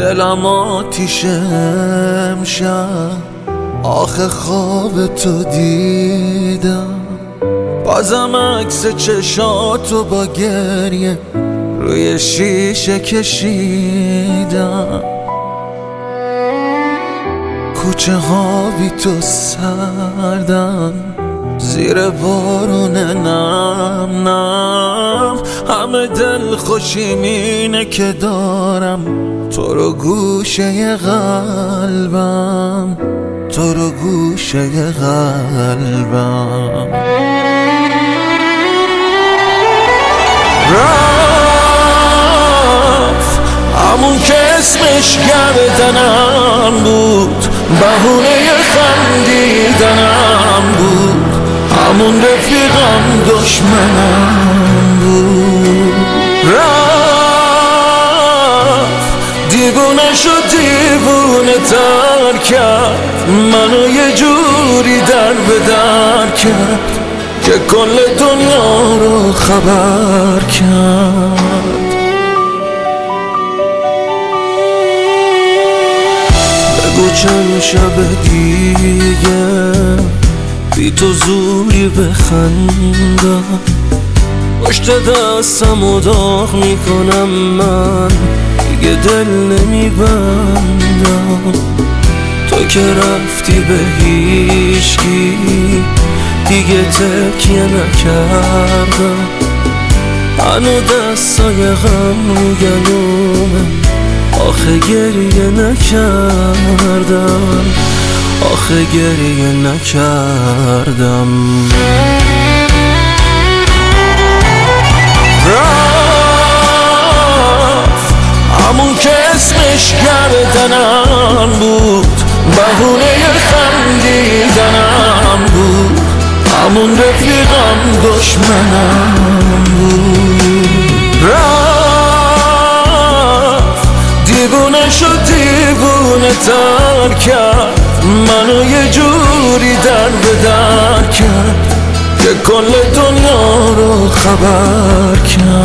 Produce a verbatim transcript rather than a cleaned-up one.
دلم آتیشه امشب، آخه خواب تو دیدم، بازم عکس چشاتو با گریه روی شیشه کشیدم. کوچه ها بی تو سردن، زیر بارون نم نم، همه دل خوشیم اینه که دارم تو رو گوشه قلبم، تو رو گوشه قلبم. رفت همون که اسمش گردنم بود، بهونه خندیدنم بود، همون رفیقم دشمنم بود. رفت دیوونه شد دیوونه تر کرد، منو یه جوری در به در کرد که کل دنیا رو خبر کرد. بگو چند شب دیگه بی تو زوری بخندم، پشت دستمو داغ میکنم، من دیگه دل نمیبندم. تو که رفتی به هیچکی دیگه تکیه نکردم، هنو دستای غم رو گلومه، آخه گریه نکردم، آخه گریه نکردم. رفت همون که اسمش گردنم بود، بهونه خندیدنم بود، همون رفیقم دشمنم بود. رفت دیوونه شد دیوونه تر کرد، منو یه جوری در به در کرد که کل دنیا رو خبر کرد.